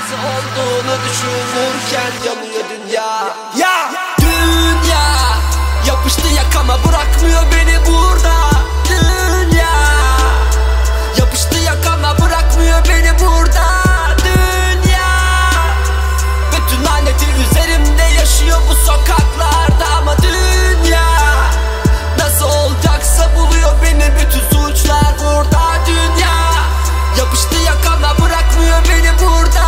Nasıl olduğunu düşünürken yanıyor dünya. Ya dünya yapıştı yakama, bırakmıyor beni burada. Dünya yapıştı yakama, bırakmıyor beni burada. Dünya bütün laneti üzerimde yaşıyor bu sokaklarda. Ama dünya nasıl olacaksa buluyor beni, bütün suçlar burada. Dünya yapıştı yakama, bırakmıyor beni burada.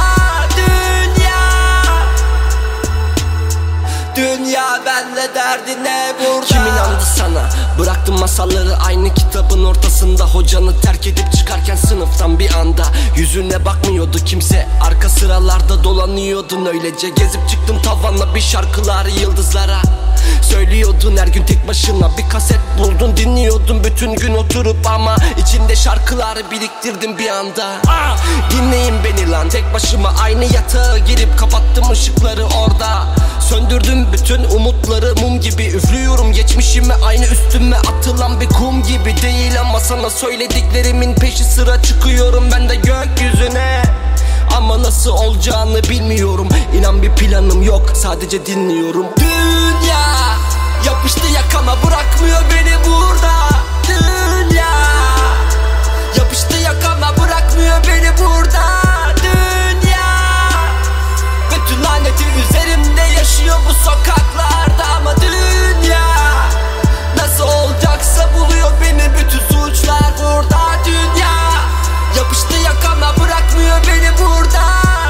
Dünya benle derdi ne burada? Kim inandı sana? Bıraktım masalları aynı kitabın ortasında. Hocanı terk edip çıkarken sınıftan bir anda yüzüne bakmıyordu kimse. Arka sıralarda dolanıyordun öylece. Gezip çıktım tavanla bir şarkılar yıldızlara. Söylüyordun her gün tek başına, bir kaset buldun dinliyordun bütün gün oturup. Ama içinde şarkıları biriktirdim bir anda. Dinleyin beni lan, tek başıma aynı yatağa girip kapattım ışıkları orada. Söndürdüm bütün umutları mum gibi, üflüyorum geçmişime aynı üstüme atılan bir kum gibi. Değil ama sana söylediklerimin peşi sıra çıkıyorum ben de gökyüzüne. Ama nasıl olacağını bilmiyorum, İnan bir planım yok, sadece dinliyorum. Dünya yapıştı yakama, bırakmıyor beni burada. Dünya yapıştı yakama, bırakmıyor beni burada. Dünya bütün laneti üzerimde yaşıyor bu sokaklarda. Ama dünya nasıl olacaksa buluyor beni, bütün suçlar burada. Dünya yapıştı yakama, bırakmıyor beni burada.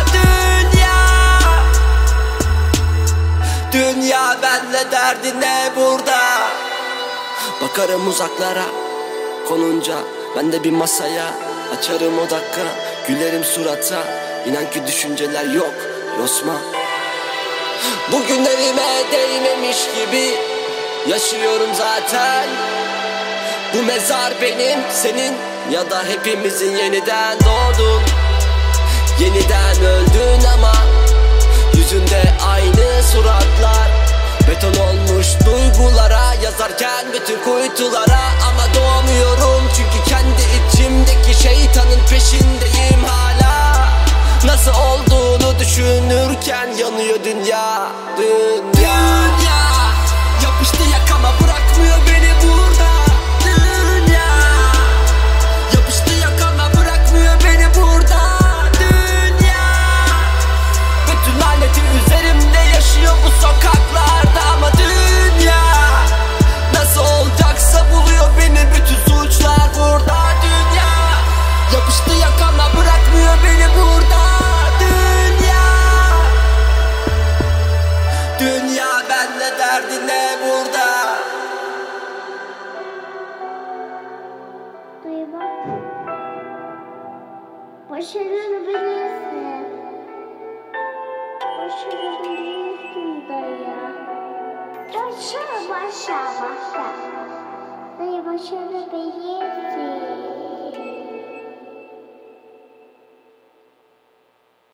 Dünya benle derdi ne burada? Bakarım uzaklara konunca, ben de bir masaya açarım o dakika, gülerim surata. İnan ki düşünceler yok Yosma. Bugünlerime değmemiş gibi yaşıyorum zaten. Bu mezar benim, senin ya da hepimizin. Yeniden doğdun, yeniden öldün ama yüzünde aynı suratlar. Beton olmuş duygulara, yazarken bütün kuytulara. Ama doğmuyorum çünkü kendi içimdeki şeytanın peşindeyim hala. Nasıl olduğunu düşünürken yanıyor dünya. Dünya yapıştı yakama, bırakmıyor beni burada. Dünya yapıştı yakama, bırakmıyor beni burada. Dünya bütün laneti üzerimde yaşıyor bu sokaklarda. Ama dünya nasıl olacaksa buluyor beni, bütün suçlar burada. Dünya yapıştı yakama, bırakmıyor beni burada. Dünya benle derdi ne burada? Duyma. Başarabilirsin. Başarabilirsin dayı. Başa. Dayı başarabilirsin.